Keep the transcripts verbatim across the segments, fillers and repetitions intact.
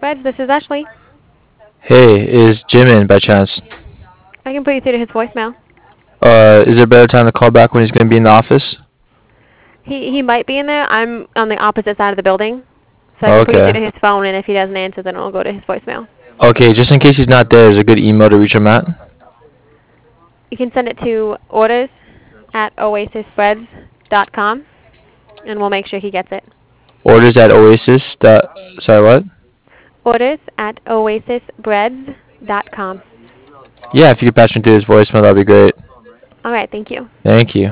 Spreads. This is Ashley. Hey, is Jim in by chance? I can put you through to his voicemail. Uh, is there a better time to call back when he's going to be in the office? He he might be in there. I'm on the opposite side of the building, so I can put you through Okay. to his phone, and if he doesn't answer, then it'll go to his voicemail. Okay, just in case he's not there, is a good email to reach him at? You can send it to orders at oasis spreads dot com, and we'll make sure he gets it. Orders at Oasis. Dot, sorry, what? Orders at oasis breads dot com. Yeah, if you could patch me through his voicemail, that'd be great. All right, thank you. Thank you.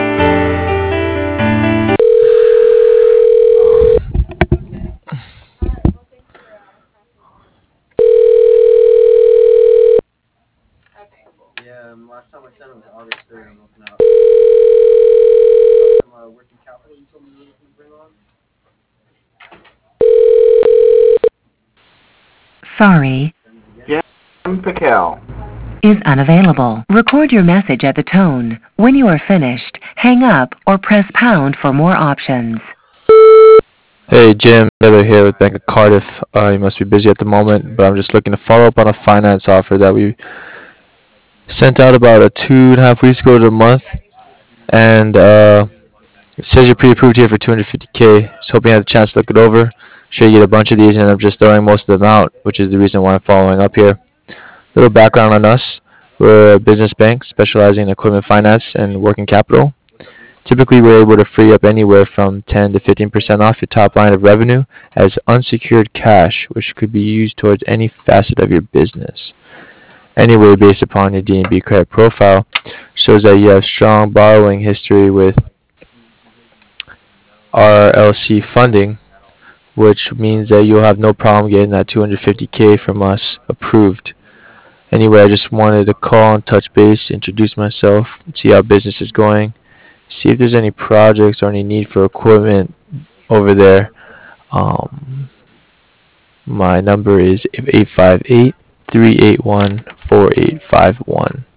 Sorry, Jim Pickell. is unavailable. Record your message at the tone. When you are finished, hang up or press pound for more options. Hey, Jim. Taylor here with Bank of Cardiff. Uh, you must be busy at the moment, but I'm just looking to follow up on a finance offer that we sent out about a two and a half weeks ago to a month. And uh, it says you're pre-approved here for two hundred fifty K. Just hoping you had a chance to look it over. Sure you get a bunch of these and end up just throwing most of them out, which is the reason why I'm following up here. Little background on us. We're a business bank specializing in equipment finance and working capital. Typically, we're able to free up anywhere from ten to fifteen percent off your top line of revenue as unsecured cash, which could be used towards any facet of your business. Anyway, based upon your D N B credit profile, shows that you have strong borrowing history with R L C funding, which means that you'll have no problem getting that two hundred fifty K from us approved. Anyway, I just wanted to call and touch base, introduce myself, see how business is going, see if there's any projects or any need for equipment over there. Um, my number is eight five eight, three eight one, four eight five one.